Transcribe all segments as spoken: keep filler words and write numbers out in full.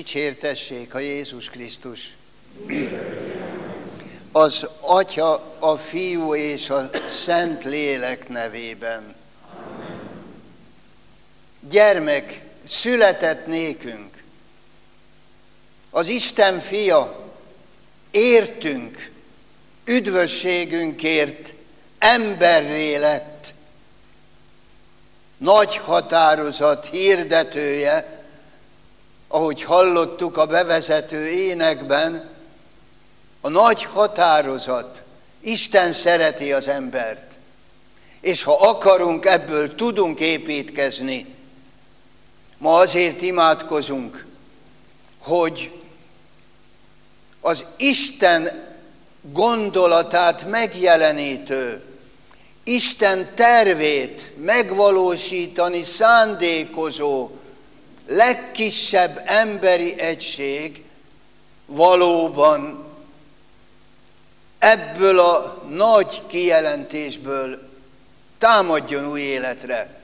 Dicsértessék a Jézus Krisztus! Az Atya, a Fiú és a Szent Lélek nevében. Amen. Gyermek született nékünk. Az Isten fia értünk, üdvösségünkért emberré lett. Nagy határozat hirdetője, ahogy hallottuk a bevezető énekben, a nagy határozat, Isten szereti az embert, és ha akarunk, ebből tudunk építkezni. Ma azért imádkozunk, hogy az Isten gondolatát megjelenítő, Isten tervét megvalósítani szándékozó legkisebb emberi egység valóban ebből a nagy kijelentésből támadjon új életre.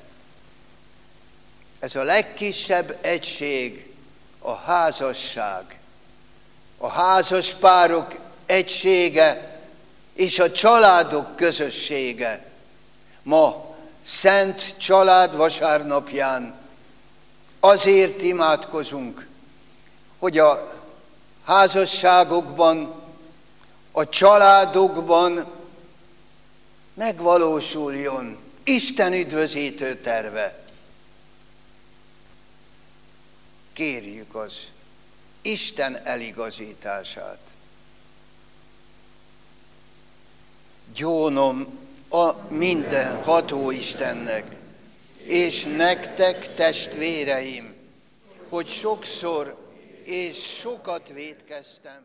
Ez a legkisebb egység a házasság, a házaspárok egysége és a családok közössége. Ma Szent Család vasárnapján azért imádkozunk, hogy a házasságokban, a családokban megvalósuljon Isten üdvözítő terve. Kérjük az Isten eligazítását. Gyónom a mindenható Istennek, és nektek, testvéreim, hogy sokszor és sokat vétkeztem.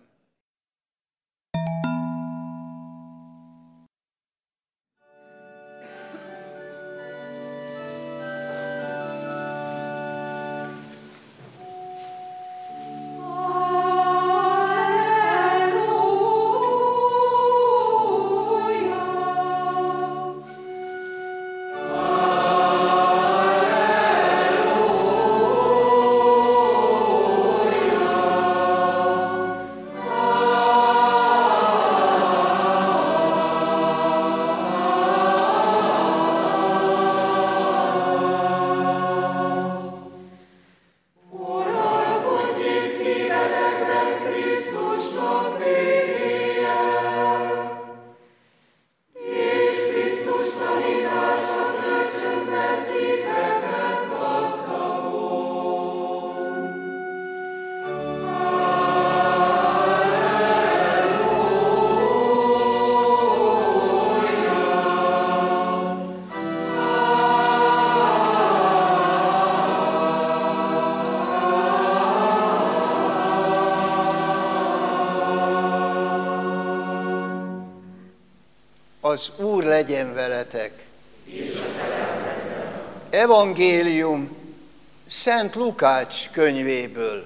Az Úr legyen veletek. Evangélium Szent Lukács könyvéből.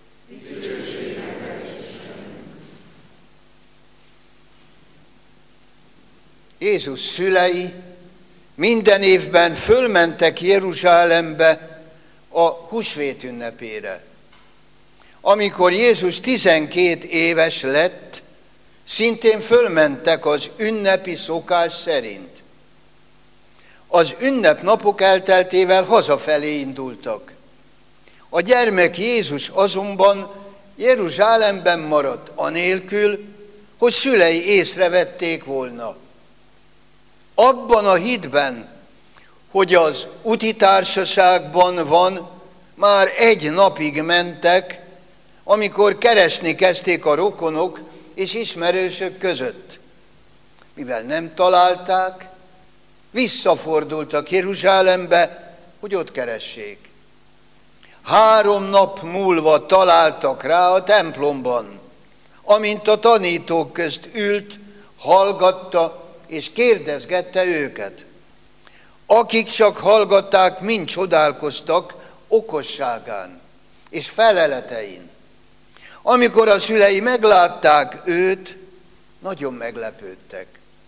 Jézus szülei minden évben fölmentek Jeruzsálembe a húsvét ünnepére. Amikor Jézus tizenkét éves lett, szintén fölmentek az ünnepi szokás szerint. Az ünnepnapok elteltével hazafelé indultak. A gyermek Jézus azonban Jeruzsálemben maradt, anélkül, hogy szülei észrevették volna. Abban a hitben, hogy az úti társaságban van, már egy napig mentek, amikor keresni kezdték a rokonok és ismerősök között. Mivel nem találták, visszafordultak Jeruzsálembe, hogy ott keressék. Három nap múlva találtak rá a templomban, amint a tanítók közt ült, hallgatta és kérdezgette őket. Akik csak hallgatták, mind csodálkoztak okosságán és feleletein. Amikor a szülei meglátták őt, nagyon meglepődtek.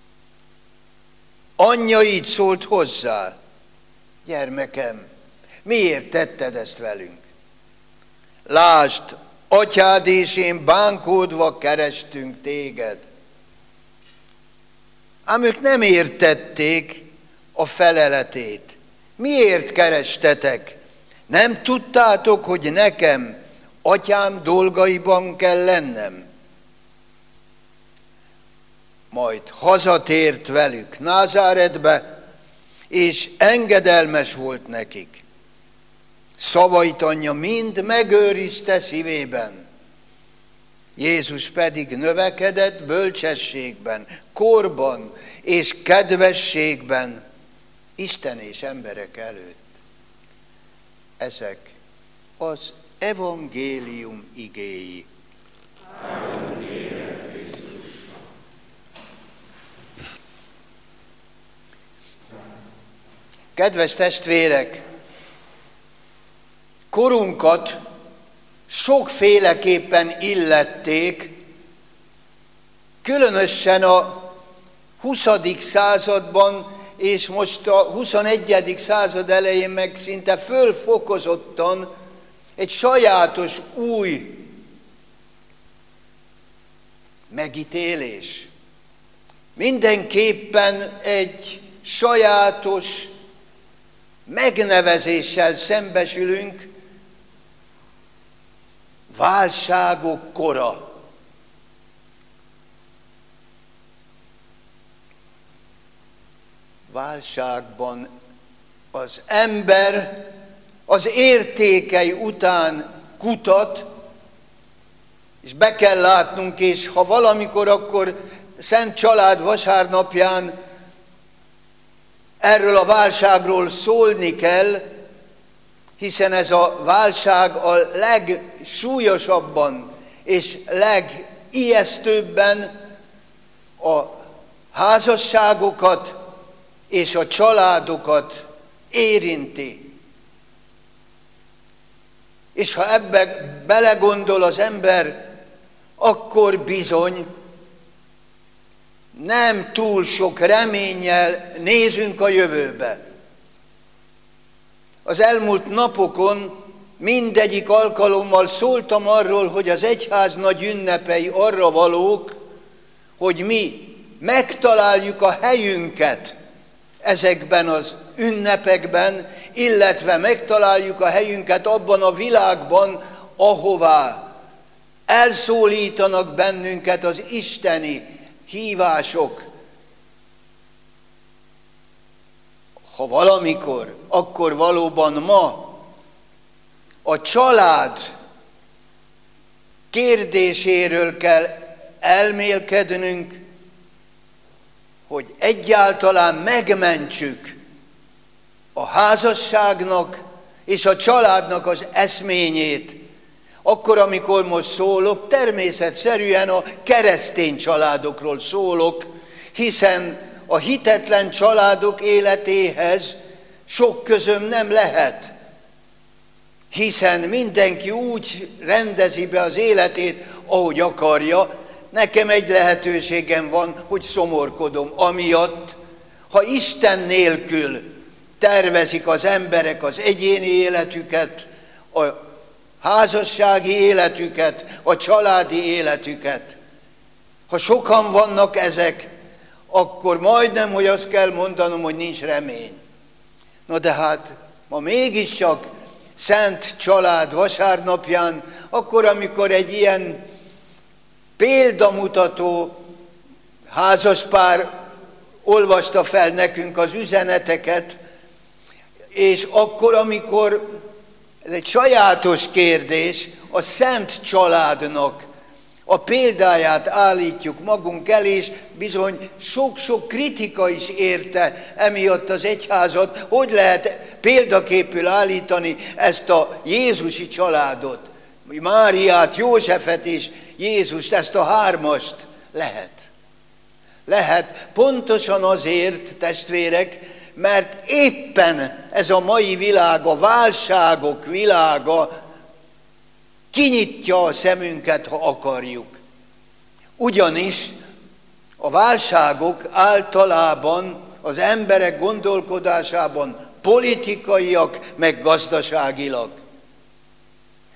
Anyja így szólt hozzá: gyermekem, miért tetted ezt velünk? Lásd, atyád és én bánkódva kerestünk téged. Ám ők nem értették a feleletét. Miért kerestetek? Nem tudtátok, hogy nekem atyám dolgaiban kell lennem? Majd hazatért velük Názáretbe, és engedelmes volt nekik. Szavait anyja mind megőrizte szívében. Jézus pedig növekedett bölcsességben, korban és kedvességben Isten és emberek előtt. Ezek az evangélium igéi. Kedves testvérek, korunkat sokféleképpen illették, különösen a huszadik században, és most a huszonegyedik század elején meg szinte fölfokozottan egy sajátos új megítélés. Mindenképpen egy sajátos megnevezéssel szembesülünk, válságok kora. Válságban az ember az értékei után kutat, és be kell látnunk, és ha valamikor, akkor Szent Család vasárnapján erről a válságról szólni kell, hiszen ez a válság a legsúlyosabban és legijesztőbben a házasságokat és a családokat érinti. És ha ebbe belegondol az ember, akkor bizony nem túl sok reménnyel nézünk a jövőbe. Az elmúlt napokon mindegyik alkalommal szóltam arról, hogy az egyház nagy ünnepei arra valók, hogy mi megtaláljuk a helyünket ezekben az ünnepekben, illetve megtaláljuk a helyünket abban a világban, ahová elszólítanak bennünket az isteni hívások. Ha valamikor, akkor valóban ma a család kérdéséről kell elmélkednünk, hogy egyáltalán megmentsük a házasságnak és a családnak az eszményét. Akkor, amikor most szólok, természetszerűen a keresztény családokról szólok, hiszen a hitetlen családok életéhez sok közöm nem lehet, hiszen mindenki úgy rendezi be az életét, ahogy akarja. Nekem egy lehetőségem van, hogy szomorkodom amiatt, ha Isten nélkül tervezik az emberek az egyéni életüket, a házassági életüket, a családi életüket. Ha sokan vannak ezek, akkor majdnem, hogy azt kell mondanom, hogy nincs remény. Na de hát ma mégiscsak Szent Család vasárnapján, akkor, amikor egy ilyen példamutató házaspár olvasta fel nekünk az üzeneteket, és akkor, amikor ez egy sajátos kérdés, a Szent Családnak a példáját állítjuk magunk elé, és bizony sok-sok kritika is érte emiatt az egyházat, hogy lehet példaképül állítani ezt a Jézusi családot, Máriát, Józsefet és Jézust, ezt a hármast. Lehet. Lehet pontosan azért, testvérek, mert éppen ez a mai világ, a válságok világa kinyitja a szemünket, ha akarjuk. Ugyanis a válságok általában az emberek gondolkodásában politikaiak, meg gazdaságilag.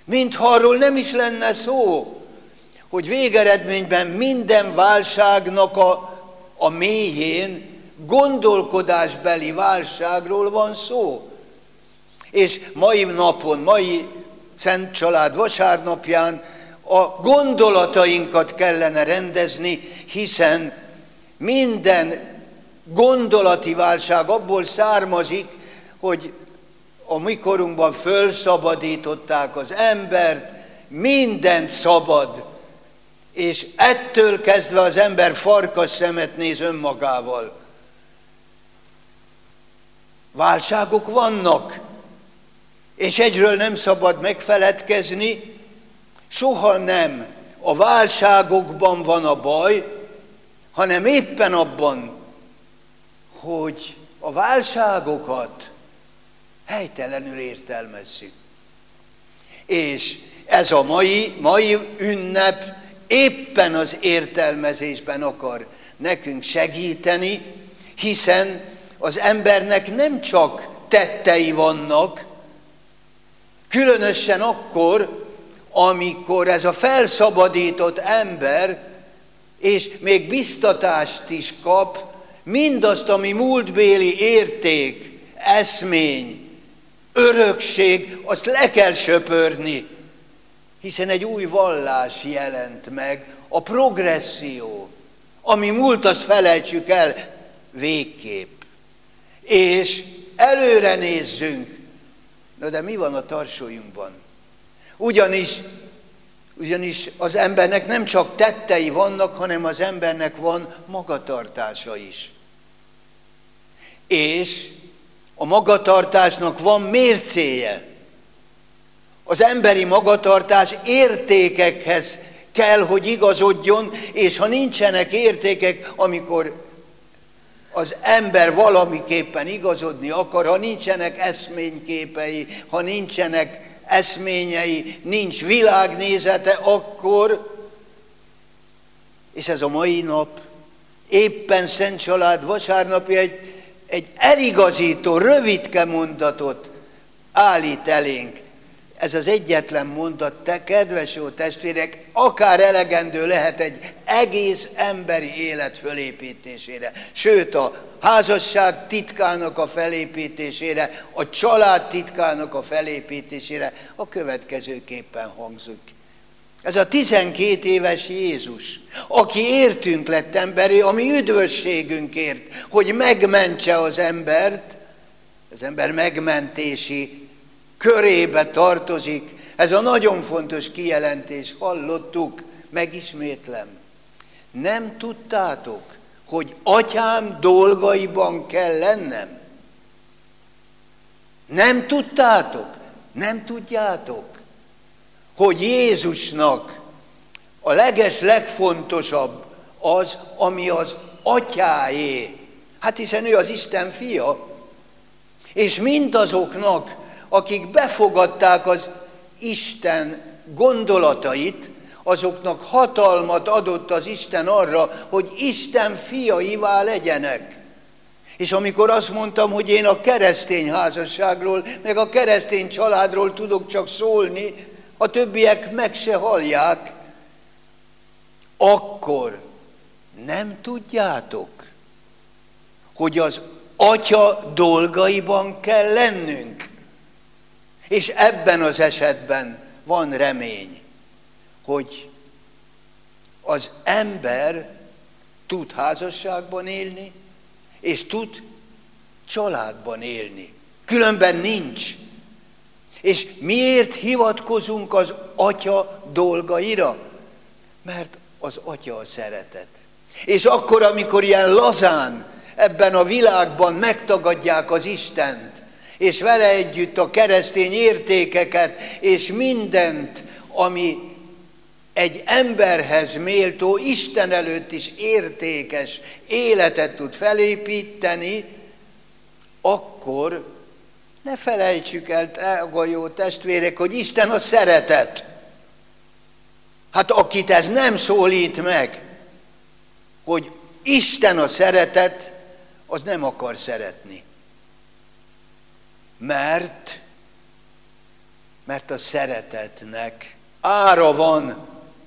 Mintha arról nem is lenne szó, hogy végeredményben minden válságnak a, a mélyén gondolkodásbeli válságról van szó. És mai napon, mai Szent Család vasárnapján a gondolatainkat kellene rendezni, hiszen minden gondolati válság abból származik, hogy a mi korunkban fölszabadították az embert, mindent szabad, és ettől kezdve az ember farkas szemet néz önmagával. Válságok vannak, és egyről nem szabad megfeledkezni, soha nem a válságokban van a baj, hanem éppen abban, hogy a válságokat helytelenül értelmezzük. És ez a mai, mai ünnep éppen az értelmezésben akar nekünk segíteni, hiszen az embernek nem csak tettei vannak, különösen akkor, amikor ez a felszabadított ember, és még biztatást is kap, mindazt, ami múltbéli érték, eszmény, örökség, azt le kell söpörni, hiszen egy új vallás jelent meg, a progresszió, ami múlt, azt felejtsük el végképp. És előre nézzünk, na de mi van a tarsójunkban? Ugyanis, ugyanis az embernek nem csak tettei vannak, hanem az embernek van magatartása is. És a magatartásnak van mércéje. Az emberi magatartás értékekhez kell, hogy igazodjon, és ha nincsenek értékek, amikor az ember valamiképpen igazodni akar, ha nincsenek eszményképei, ha nincsenek eszményei, nincs világnézete, akkor, és ez a mai nap, éppen Szent Család vasárnapja egy, egy eligazító, rövidke mondatot állít elénk. Ez az egyetlen mondat, te kedves jó testvérek, akár elegendő lehet egy egész emberi élet fölépítésére, sőt a házasság titkának a felépítésére, a család titkának a felépítésére a következőképpen hangzik. Ez a tizenkét éves Jézus, aki értünk lett emberi, ami üdvösségünkért, hogy megmentse az embert, az ember megmentési körébe tartozik. Ez a nagyon fontos kijelentés, hallottuk, megismétlem. Nem tudtátok, hogy atyám dolgaiban kell lennem? Nem tudtátok, nem tudjátok, hogy Jézusnak a leges legfontosabb az, ami az atyáé. Hát hiszen ő az Isten fia. És mindazoknak, akik befogadták az Isten gondolatait, azoknak hatalmat adott az Isten arra, hogy Isten fiaivá legyenek. És amikor azt mondtam, hogy én a keresztény házasságról, meg a keresztény családról tudok csak szólni, a többiek meg se hallják, akkor nem tudjátok, hogy az Atya dolgaiban kell lennünk. És ebben az esetben van remény, hogy az ember tud házasságban élni, és tud családban élni. Különben nincs. És miért hivatkozunk az Atya dolgaira? Mert az Atya a szeretet. És akkor, amikor ilyen lazán ebben a világban megtagadják az Istent, és vele együtt a keresztény értékeket, és mindent, ami egy emberhez méltó, Isten előtt is értékes életet tud felépíteni, akkor ne felejtsük el, drága jó testvérek, hogy Isten a szeretet. Hát akit ez nem szólít meg, hogy Isten a szeretet, az nem akar szeretni. Mert, mert a szeretetnek ára van.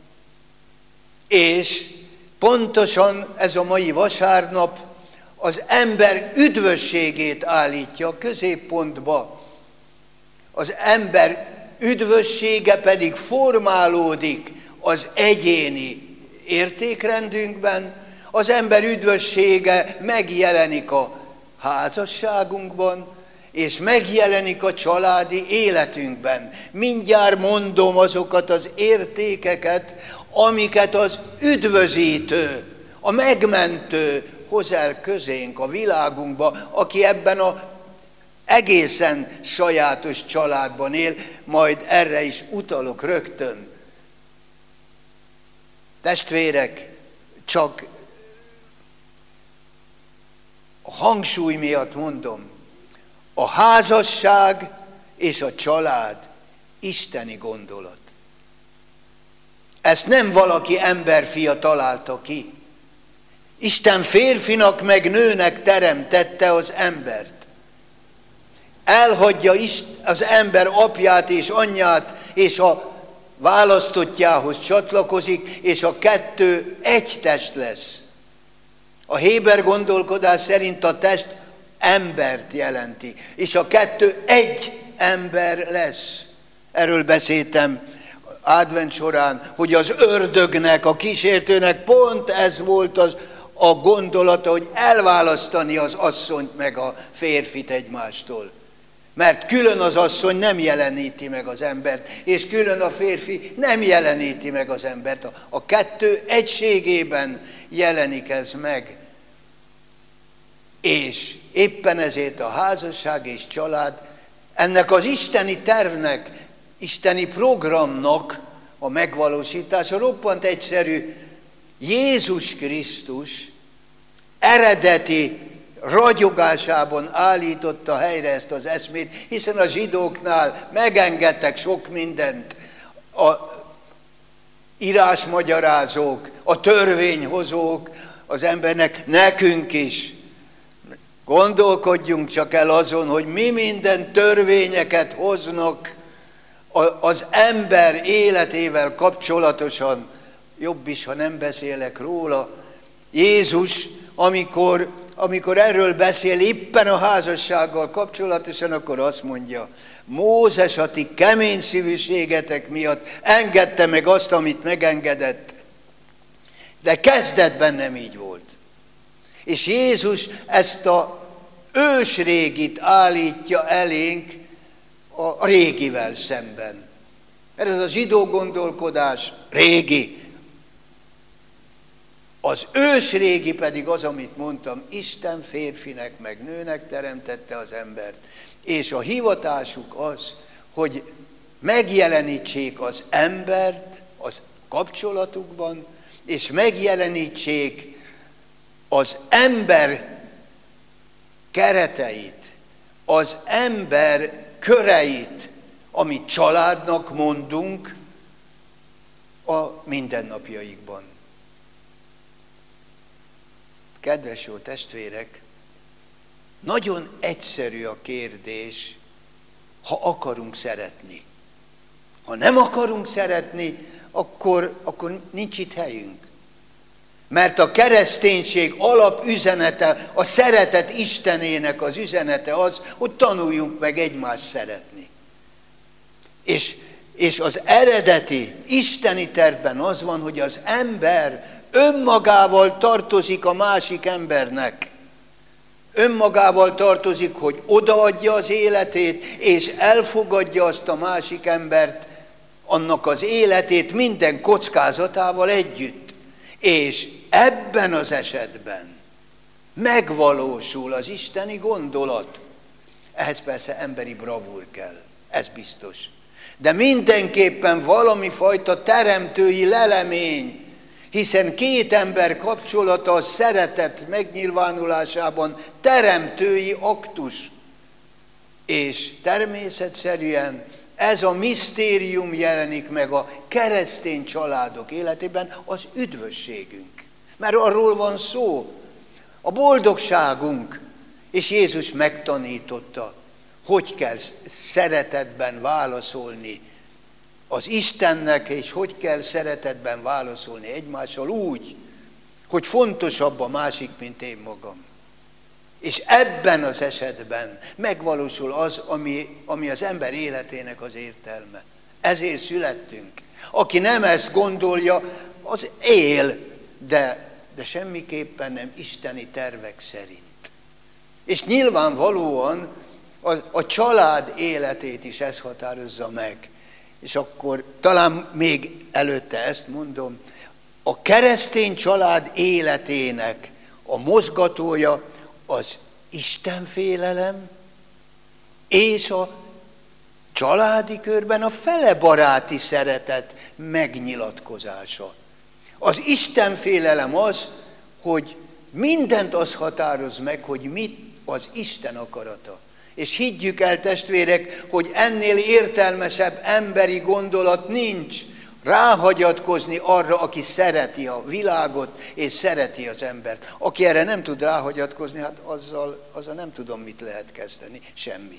És pontosan ez a mai vasárnap az ember üdvösségét állítja a középpontba. Az ember üdvössége pedig formálódik az egyéni értékrendünkben, az ember üdvössége megjelenik a házasságunkban, és megjelenik a családi életünkben. Mindjárt mondom azokat az értékeket, amiket az üdvözítő, a megmentő hoz el közénk a világunkba, aki ebben a egészen sajátos családban él, majd erre is utalok rögtön. Testvérek, csak a hangsúly miatt mondom, a házasság és a család isteni gondolat. Ezt nem valaki emberfia találta ki. Isten férfinak meg nőnek teremtette az embert. Elhagyja az ember apját és anyját, és a választottjához csatlakozik, és a kettő egy test lesz. A héber gondolkodás szerint a test embert jelenti, és a kettő egy ember lesz. Erről beszéltem advent során, hogy az ördögnek, a kísértőnek pont ez volt az a gondolata, hogy elválasztani az asszonyt meg a férfit egymástól. Mert külön az asszony nem jeleníti meg az embert, és külön a férfi nem jeleníti meg az embert. A kettő egységében jelenik ez meg. És éppen ezért a házasság és család ennek az isteni tervnek, isteni programnak a megvalósítása roppant egyszerű. Jézus Krisztus eredeti ragyogásában állította helyre ezt az eszmét, hiszen a zsidóknál megengedtek sok mindent. A írásmagyarázók, a törvényhozók az embernek, nekünk is. Gondolkodjunk csak el azon, hogy mi minden törvényeket hoznak az ember életével kapcsolatosan. Jobb is, ha nem beszélek róla. Jézus, amikor, amikor erről beszél éppen a házassággal kapcsolatosan, akkor azt mondja, Mózes a ti kemény szívűségetek miatt engedte meg azt, amit megengedett. De kezdetben nem így volt. És Jézus ezt a ősrégit állítja elénk a régivel szemben. Mert ez a zsidó gondolkodás régi. Az ősrégi pedig az, amit mondtam, Isten férfinek meg nőnek teremtette az embert. És a hivatásuk az, hogy megjelenítsék az embert az kapcsolatukban, és megjelenítsék az ember kereteit, az ember köreit, amit családnak mondunk a mindennapjaikban. Kedves jó testvérek, nagyon egyszerű a kérdés, ha akarunk szeretni. Ha nem akarunk szeretni, akkor, akkor nincs itt helyünk. Mert a kereszténység alapüzenete, a szeretet Istenének az üzenete az, hogy tanuljunk meg egymást szeretni. És, és az eredeti isteni tervben az van, hogy az ember önmagával tartozik a másik embernek. Önmagával tartozik, hogy odaadja az életét, és elfogadja azt a másik embert, annak az életét minden kockázatával együtt. És ebben az esetben megvalósul az isteni gondolat. Ehhez persze emberi bravúr kell, ez biztos. De mindenképpen valami fajta teremtői lelemény, hiszen két ember kapcsolata a szeretet megnyilvánulásában teremtői aktus. És természetszerűen ez a misztérium jelenik meg a keresztény családok életében, az üdvösségünk. Mert arról van szó, a boldogságunk, és Jézus megtanította, hogy kell szeretetben válaszolni az Istennek, és hogy kell szeretetben válaszolni egymással úgy, hogy fontosabb a másik, mint én magam. És ebben az esetben megvalósul az, ami, ami az ember életének az értelme. Ezért születtünk. Aki nem ezt gondolja, az él, de, de semmiképpen nem isteni tervek szerint. És nyilvánvalóan a, a család életét is ez határozza meg. És akkor talán még előtte ezt mondom, a keresztény család életének a mozgatója az istenfélelem, és a családi körben a felebaráti szeretet megnyilatkozása. Az istenfélelem az, hogy mindent az határoz meg, hogy mit az Isten akarata. És higgyük el, testvérek, hogy ennél értelmesebb emberi gondolat nincs, ráhagyatkozni arra, aki szereti a világot, és szereti az embert. Aki erre nem tud ráhagyatkozni, hát azzal, azzal nem tudom, mit lehet kezdeni, semmit.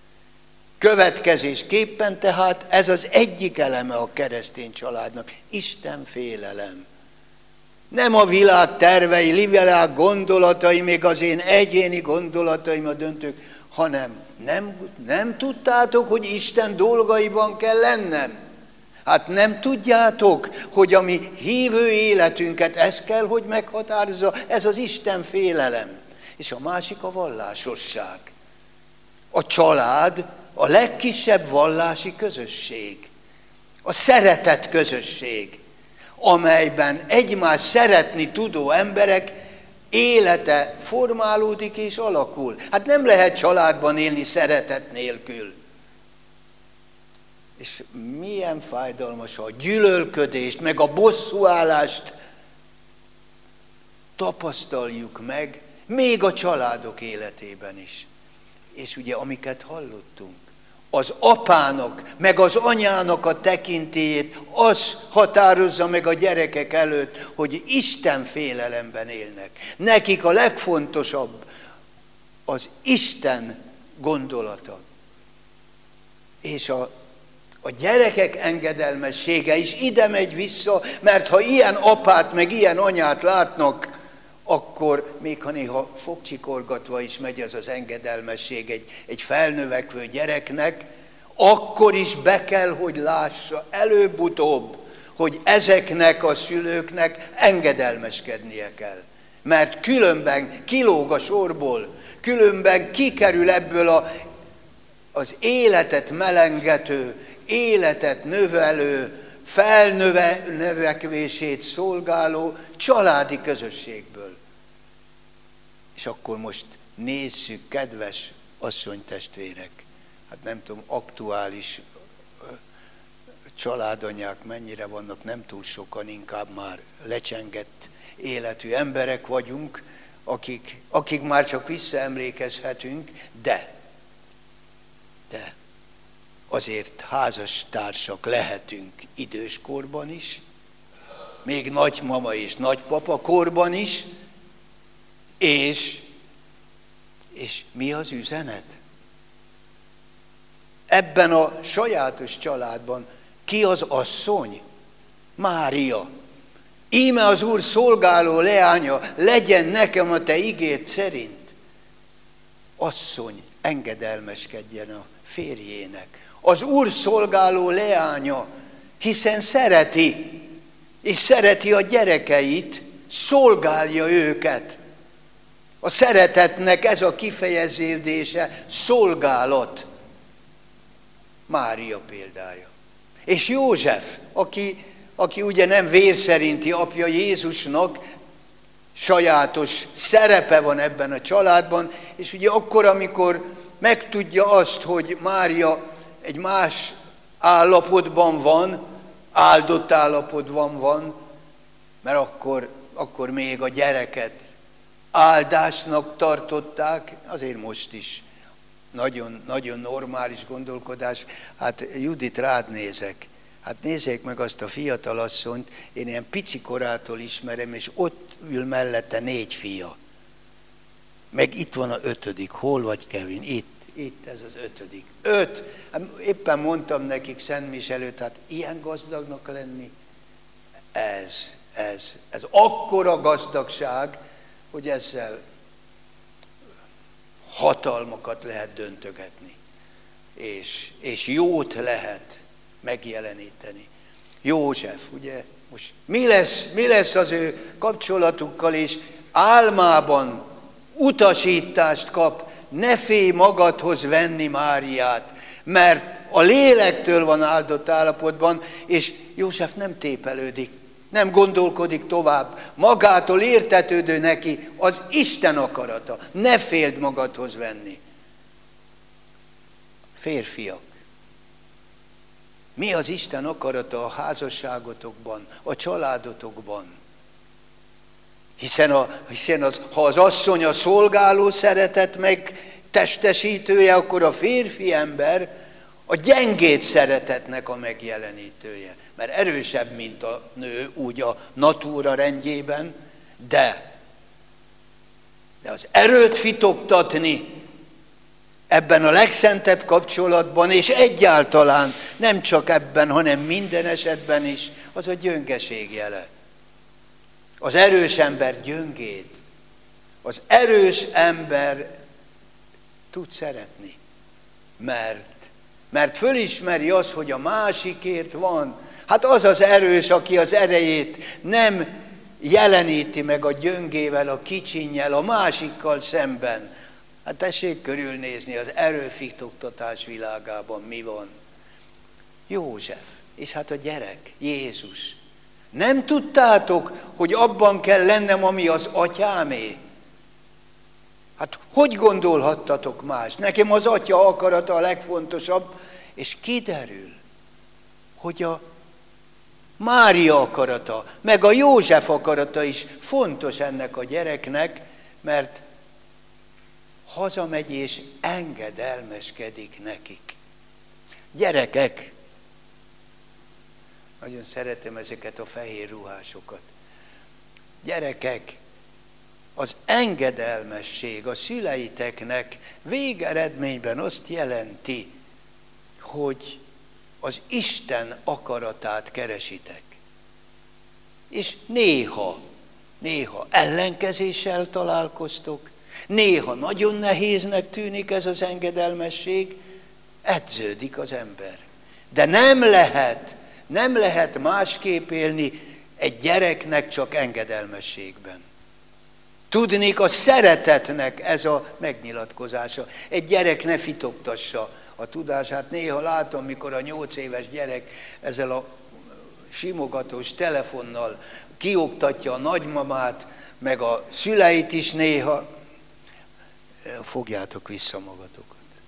Következésképpen tehát ez az egyik eleme a keresztény családnak, Isten félelem. Nem a világ tervei, világ gondolatai, még az én egyéni gondolataim a döntők, hanem nem, nem tudtátok, hogy Isten dolgaiban kell lennem. Hát nem tudjátok, hogy a mi hívő életünket ez kell, hogy meghatározza, ez az Isten félelem. És a másik a vallásosság. A család a legkisebb vallási közösség. A szeretet közösség, amelyben egymás szeretni tudó emberek élete formálódik és alakul. Hát nem lehet családban élni szeretet nélkül. És milyen fájdalmas a gyűlölködést, meg a bosszúállást tapasztaljuk meg, még a családok életében is. És ugye, amiket hallottunk, az apának, meg az anyának a tekintélyét, az határozza meg a gyerekek előtt, hogy Isten félelemben élnek. Nekik a legfontosabb az Isten gondolata. És a A gyerekek engedelmessége is ide megy vissza, mert ha ilyen apát, meg ilyen anyát látnak, akkor még ha néha fogcsikorgatva is megy az az engedelmesség egy, egy felnövekvő gyereknek, akkor is be kell, hogy lássa előbb-utóbb, hogy ezeknek a szülőknek engedelmeskednie kell. Mert különben kilóg a sorból, különben kikerül ebből a, az életet melengető, életet növelő, felnövekvését szolgáló családi közösségből. És akkor most nézzük, kedves asszonytestvérek, hát nem tudom, aktuális családanyák mennyire vannak, nem túl sokan, inkább már lecsengett életű emberek vagyunk, akik, akik már csak visszaemlékezhetünk, de, de azért házastársak lehetünk időskorban is, még nagymama és nagypapa korban is, és, és mi az üzenet? Ebben a sajátos családban ki az asszony? Mária. Íme az Úr szolgáló leánya, legyen nekem a te igéd szerint. Asszony, engedelmeskedjen a férjének. Az Úr szolgáló leánya, hiszen szereti, és szereti a gyerekeit, szolgálja őket. A szeretetnek ez a kifejeződése, szolgálat. Mária példája. És József, aki, aki ugye nem vér szerinti apja Jézusnak, sajátos szerepe van ebben a családban, és ugye akkor, amikor megtudja azt, hogy Mária egy más állapotban van, áldott állapotban van, mert akkor, akkor még a gyereket áldásnak tartották, azért most is nagyon, nagyon normális gondolkodás. Hát Judit, rád nézek. Hát nézzék meg azt a fiatalasszonyt, én ilyen pici korától ismerem, és ott ül mellette négy fia. Meg itt van a ötödik. Hol vagy, Kevin? Itt. itt ez az ötödik. Öt. Éppen mondtam nekik Szent Mise előtt, hát ilyen gazdagnak lenni, ez, ez, ez akkora gazdagság, hogy ezzel hatalmakat lehet döntögetni, és, és jót lehet megjeleníteni. József, ugye, most mi lesz, mi lesz az ő kapcsolatukkal, és álmában utasítást kap, ne félj magadhoz venni Máriát, mert a lélektől van áldott állapotban, és József nem tépelődik, nem gondolkodik tovább, magától értetődő neki az Isten akarata, ne féld magadhoz venni. Férfiak, mi az Isten akarata a házasságotokban, a családotokban? Hiszen, a, hiszen az, ha az asszony a szolgáló szeretet megtestesítője, akkor a férfi ember a gyengét szeretetnek a megjelenítője. Mert erősebb, mint a nő, úgy a natúra rendjében, de, de az erőt fitoktatni ebben a legszentebb kapcsolatban, és egyáltalán nem csak ebben, hanem minden esetben is, az a gyöngeség jele. Az erős ember gyöngét. Az erős ember tud szeretni, mert, mert fölismeri azt, hogy a másikért van. Hát az az erős, aki az erejét nem jeleníti meg a gyöngével, a kicsinnyel, a másikkal szemben. Hát tessék körülnézni az erőfitoktatás világában mi van. József, és hát a gyerek, Jézus. Nem tudtátok, hogy abban kell lennem, ami az atyámé? Hát hogy gondolhattatok más? Nekem az atya akarata a legfontosabb, és kiderül, hogy a Mária akarata, meg a József akarata is fontos ennek a gyereknek, mert hazamegy és engedelmeskedik nekik. Gyerekek, nagyon szeretem ezeket a fehér ruhásokat. Gyerekek, az engedelmesség a szüleiteknek végeredményben azt jelenti, hogy az Isten akaratát keresitek. És néha, néha ellenkezéssel találkoztok, néha nagyon nehéznek tűnik ez az engedelmesség, edződik az ember. De nem lehet, nem lehet másképp élni egy gyereknek csak engedelmességben. Tudnék, a szeretetnek ez a megnyilatkozása. Egy gyerek ne fitogtassa a tudását. Néha látom, mikor a nyolc éves gyerek ezzel a simogatós telefonnal kioktatja a nagymamát, meg a szüleit is néha. Fogjátok vissza magatokat.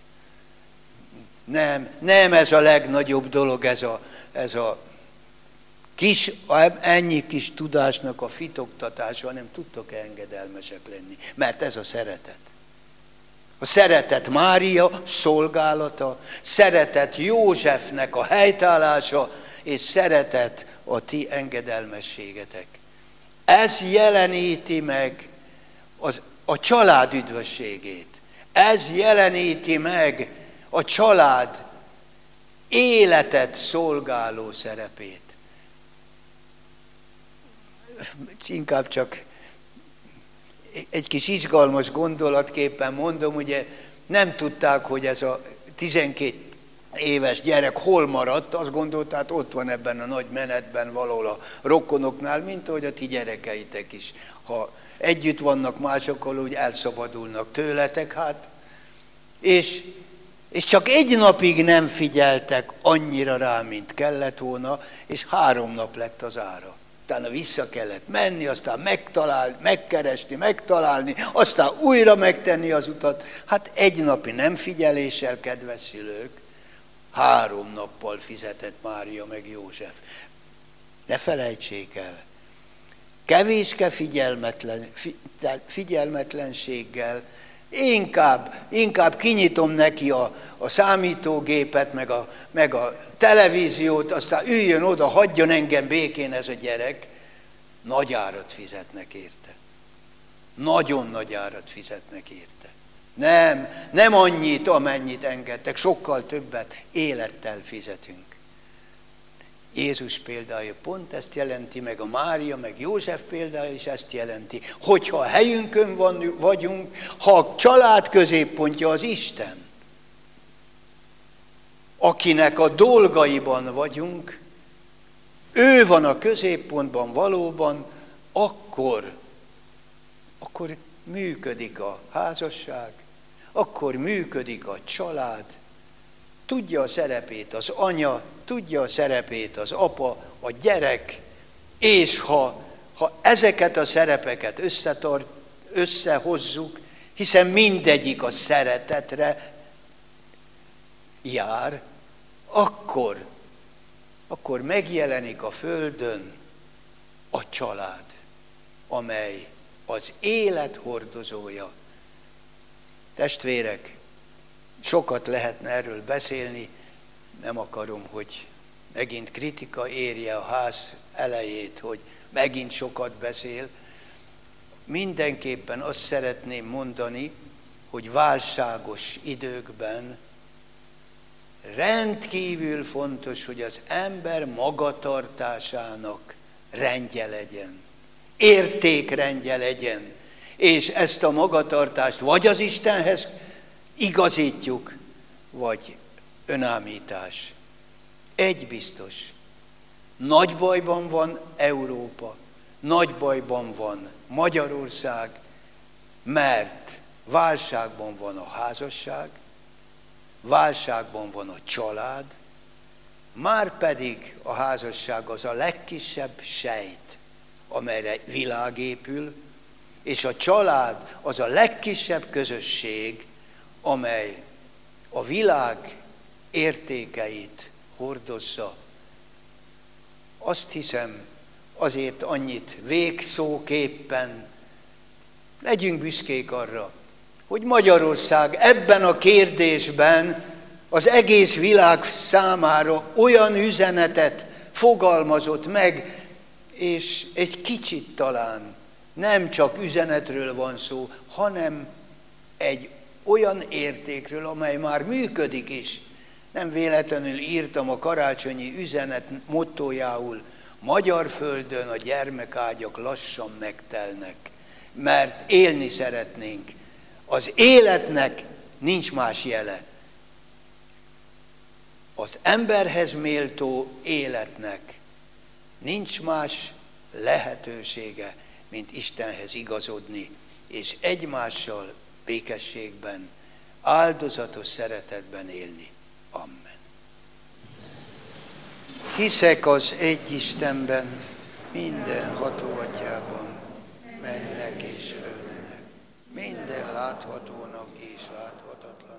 Nem, nem ez a legnagyobb dolog, ez a, ez a kis, ennyi kis tudásnak a fitoktatása, hanem tudtok engedelmesek lenni, mert ez a szeretet. A szeretet Mária szolgálata, szeretet Józsefnek a helytállása, és szeretet a ti engedelmességetek. Ez jeleníti meg az, a család üdvösségét. Ez jeleníti meg a család életet szolgáló szerepét. Inkább csak egy kis izgalmas gondolatképpen mondom, ugye nem tudták, hogy ez a tizenkét éves gyerek hol maradt, azt gondolták, hát ott van ebben a nagy menetben valahol a rokonoknál, mint ahogy a ti gyerekeitek is. Ha együtt vannak másokkal, úgy elszabadulnak tőletek, hát. És, és csak egy napig nem figyeltek annyira rá, mint kellett volna, és három nap lett az ára. Utána vissza kellett menni, aztán megtalálni, megkeresni, megtalálni, aztán újra megtenni az utat. Hát egy napi nem figyeléssel, kedves szülők, három nappal fizetett Mária meg József. Ne felejtsék el, kevéske figyelmetlen, figyelmetlenséggel, inkább, inkább kinyitom neki a, a számítógépet, meg a, meg a televíziót, aztán üljön oda, hagyjon engem békén ez a gyerek, nagy árat fizetnek érte. Nagyon nagy árat fizetnek érte. Nem, nem annyit, amennyit engedtek, sokkal többet, élettel fizetünk. Jézus példája pont ezt jelenti, meg a Mária, meg József példája is ezt jelenti. Hogyha a helyünkön van, vagyunk, ha a család középpontja az Isten, akinek a dolgaiban vagyunk, ő van a középpontban valóban, akkor, akkor működik a házasság, akkor működik a család, tudja a szerepét az anya, tudja a szerepét az apa, a gyerek, és ha, ha ezeket a szerepeket összetart, összehozzuk, hiszen mindegyik a szeretetre jár, akkor, akkor megjelenik a földön a család, amely az élet hordozója. Testvérek, sokat lehetne erről beszélni, nem akarom, hogy megint kritika érje a ház elejét, hogy megint sokat beszél. Mindenképpen azt szeretném mondani, hogy válságos időkben rendkívül fontos, hogy az ember magatartásának rendje legyen, értékrendje legyen, és ezt a magatartást vagy az Istenhez igazítjuk, vagy önállítás. Egy biztos, nagy bajban van Európa, nagy bajban van Magyarország, mert válságban van a házasság, válságban van a család, márpedig a házasság az a legkisebb sejt, amelyre világ épül, és a család az a legkisebb közösség, amely a világ értékeit hordozza. Azt hiszem, azért annyit végszóképpen legyünk büszkék arra, hogy Magyarország ebben a kérdésben az egész világ számára olyan üzenetet fogalmazott meg, és egy kicsit talán nem csak üzenetről van szó, hanem egy olyan értékről, amely már működik is. Nem véletlenül írtam a karácsonyi üzenet mottójául: magyar földön a gyermekágyak lassan megtelnek, mert élni szeretnénk. Az életnek nincs más jele. Az emberhez méltó életnek nincs más lehetősége, mint Istenhez igazodni, és egymással békességben, áldozatos szeretetben élni. Amen. Hiszek az egy Istenben, mindenható Atyában, mennek és földnek, minden láthatónak és láthatatlannak.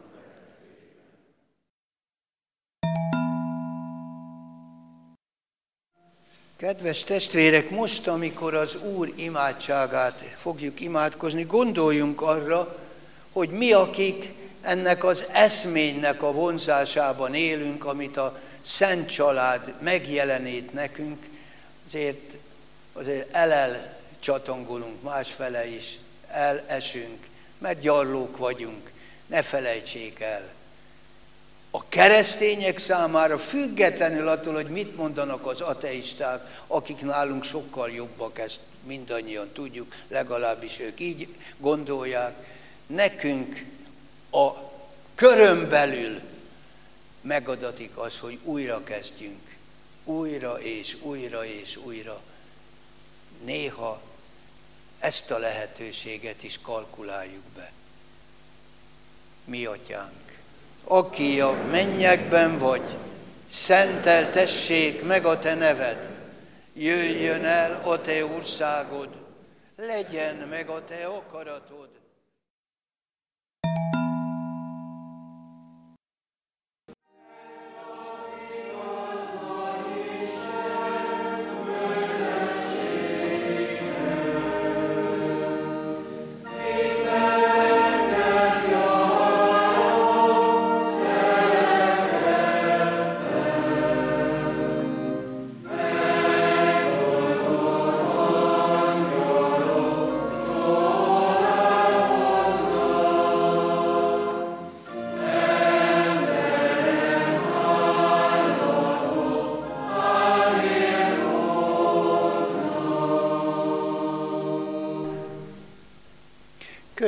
Kedves testvérek, most, amikor az Úr imádságát fogjuk imádkozni, gondoljunk arra, hogy mi, akik ennek az eszménynek a vonzásában élünk, amit a Szent Család megjelenít nekünk, azért, azért elel csatongolunk másfele is, elesünk, mert gyarlók vagyunk, ne felejtsék el. A keresztények számára, függetlenül attól, hogy mit mondanak az ateisták, akik nálunk sokkal jobbak, ezt mindannyian tudjuk, legalábbis ők így gondolják, nekünk a körön belül megadatik az, hogy újra kezdjünk. Újra és újra és újra. Néha ezt a lehetőséget is kalkuláljuk be. Mi Atyánk, aki a mennyekben vagy, szenteltessék meg a te neved, jöjjön el a te országod, legyen meg a te akaratod. Oh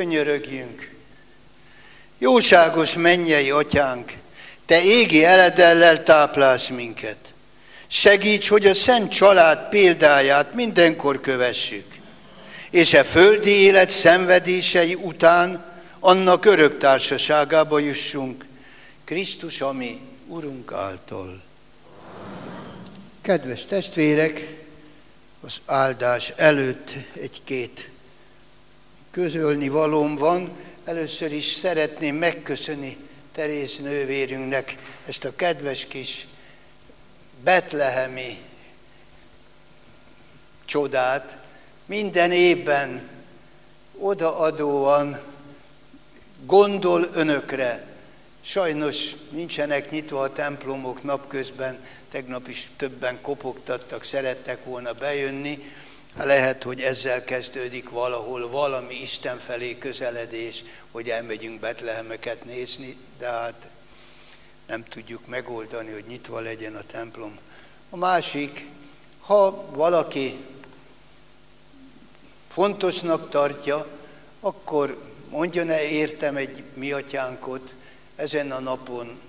könyörögjünk. Jóságos mennyei atyánk, te égi eledellel táplálsz minket. Segíts, hogy a szent család példáját mindenkor kövessük, és e földi élet szenvedései után annak örök társaságába jussunk, Krisztus, ami Urunk által. Kedves testvérek, az áldás előtt egy-két közölni valóm van. Először is szeretném megköszönni Teréz nővérünknek ezt a kedves kis betlehemi csodát. Minden évben odaadóan gondol önökre. Sajnos nincsenek nyitva a templomok napközben, tegnap is többen kopogtattak, szerettek volna bejönni. Lehet, hogy ezzel kezdődik valahol valami Isten felé közeledés, hogy elmegyünk Betlehemeket nézni, de hát nem tudjuk megoldani, hogy nyitva legyen a templom. A másik, ha valaki fontosnak tartja, akkor mondjon el értem egy mi atyánkot. Ezen a napon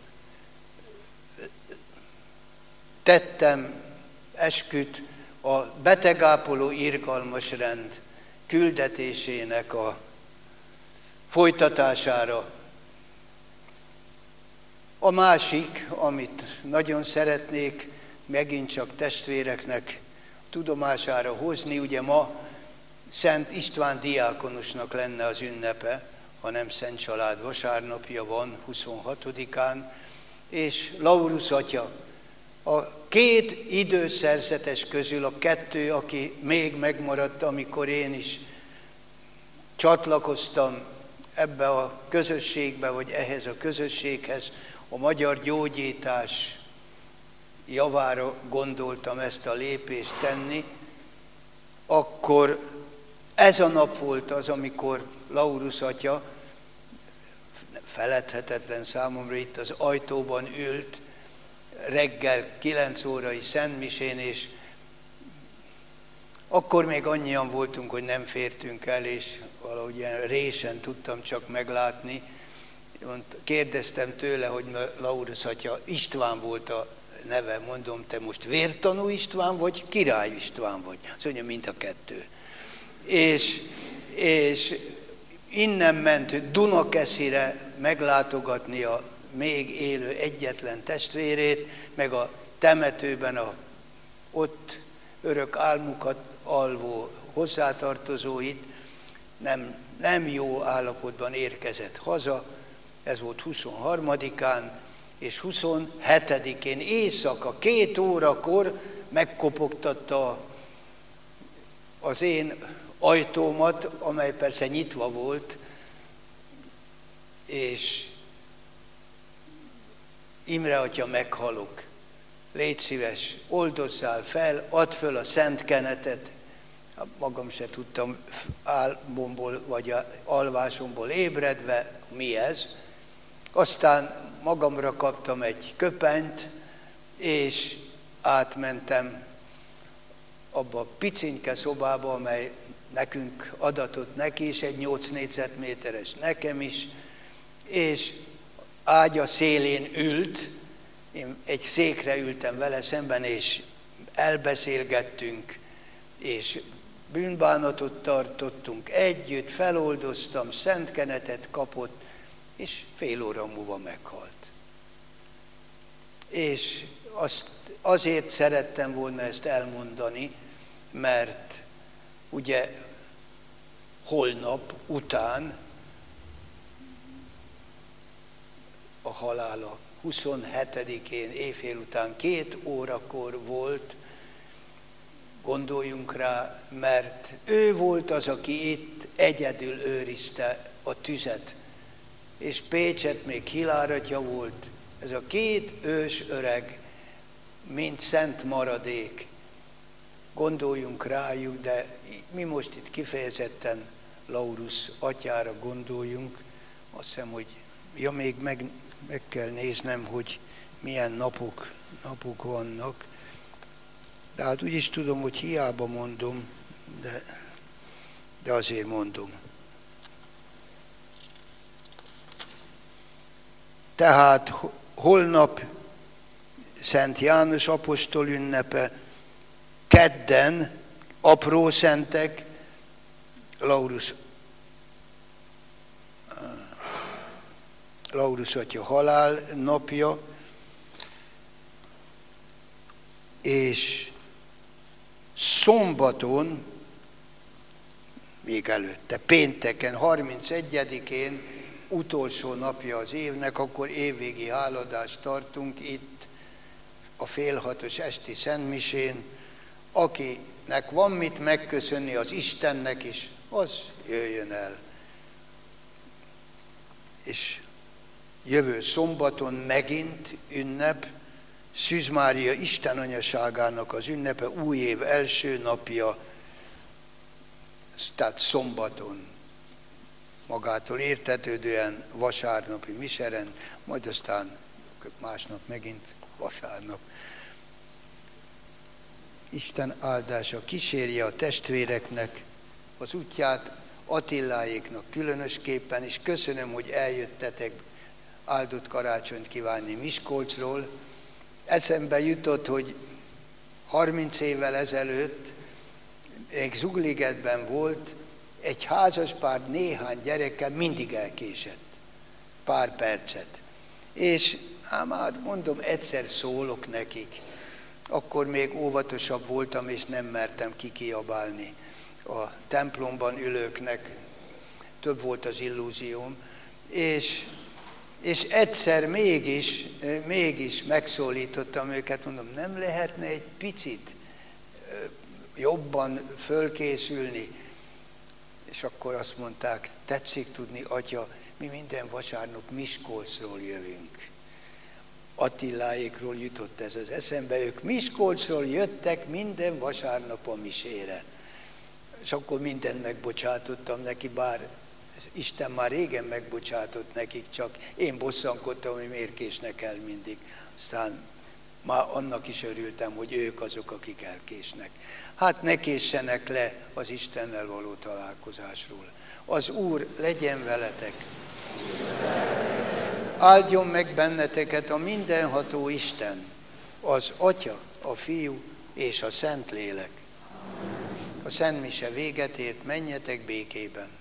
tettem esküt a betegápoló irgalmas rend küldetésének a folytatására. A másik, amit nagyon szeretnék megint csak testvéreknek tudomására hozni, ugye ma Szent István diákonusnak lenne az ünnepe, hanem Szent Család vasárnapja van huszonhatodikán, és Laurus atya, a két időszerzetes közül a kettő, aki még megmaradt, amikor én is csatlakoztam ebbe a közösségbe, vagy ehhez a közösséghez, a magyar gyógyítás javára gondoltam ezt a lépést tenni, akkor ez a nap volt az, amikor Laurus atya, feledhetetlen számomra, itt az ajtóban ült, reggel kilenc órai szentmisén, és akkor még annyian voltunk, hogy nem fértünk el, és valahogy ilyen résen tudtam csak meglátni. Kérdeztem tőle, hogy Laurus atya, István volt a neve, mondom, te most vértanú István vagy, Király István vagy? Azt mondja, mind a kettő. És, és innen ment Dunakeszire meglátogatni a még élő egyetlen testvérét, meg a temetőben a ott örök álmukat alvó hozzátartozóit. Nem, nem jó állapotban érkezett haza, ez volt huszonharmadikán, és huszonhetedikén éjszaka, két órakor megkopogtatta az én ajtómat, amely persze nyitva volt, és Imre atya, meghalok, légy szíves, oldozzál fel, add föl a szent kenetet. Magam se tudtam álmomból vagy alvásomból ébredve, mi ez. Aztán magamra kaptam egy köpenyt, és átmentem abba a picinke szobába, amely nekünk adatott neki is, egy nyolc négyzetméteres, nekem is, és ágya szélén ült, én egy székre ültem vele szemben, és elbeszélgettünk, és bűnbánatot tartottunk együtt, feloldoztam, szent kenetet kapott, és fél óra múlva meghalt. És azt azért szerettem volna ezt elmondani, mert ugye holnap után a halála huszonhetedikén éjfél után két órakor volt, gondoljunk rá, mert ő volt az, aki itt egyedül őrizte a tüzet, és Pécset még Hiláratja volt, ez a két ős öreg, mint szent maradék. Gondoljunk rájuk, de mi most itt kifejezetten Laurus atyára gondoljunk. Azt hiszem, hogy ja, még meg, meg kell néznem, hogy milyen napok, napok vannak. De hát úgy is tudom, hogy hiába mondom, de, de azért mondom. Tehát holnap Szent János apostol ünnepe, kedden apró szentek, Laurus, Laurus atya halál napja, és szombaton, még előtte, pénteken, harmincegyedikén, utolsó napja az évnek, akkor évvégi háladást tartunk itt a félhatos esti szentmisén. Akinek van mit megköszönni az Istennek is, az jöjjön el. És jövő szombaton megint ünnep, Szűz Mária Isten anyaságának az ünnepe, új év első napja, tehát szombaton, magától értetődően vasárnapi miseren, majd aztán másnap megint vasárnap. Isten áldása kísérje a testvéreknek az útját, Attiláéknak különösképpen, és köszönöm, hogy eljöttetek áldott karácsonyt kívánni Miskolcról. Eszembe jutott, hogy harminc évvel ezelőtt még Zugligetben volt, egy házaspár néhány gyerekkel mindig elkésett, pár percet. És hát már mondom, egyszer szólok nekik, akkor még óvatosabb voltam, és nem mertem kikiabálni. A templomban ülőknek több volt az illúzióm, és, és egyszer mégis, mégis megszólítottam őket, mondom, nem lehetne egy picit jobban fölkészülni. És akkor azt mondták, tetszik tudni, atya, mi minden vasárnap Miskolcról jövünk. Attiláékról jutott ez az eszembe, ők Miskolcról jöttek minden vasárnap a misére. És akkor mindent megbocsátottam neki, bár Isten már régen megbocsátott nekik, csak én bosszankodtam, hogy miért késnek el mindig. Aztán már annak is örültem, hogy ők azok, akik elkésnek. Hát ne késsenek le az Istennel való találkozásról. Az Úr legyen veletek. Áldjon meg benneteket a mindenható Isten, az Atya, a Fiú és a Szentlélek. A szentmise véget ért, menjetek békében.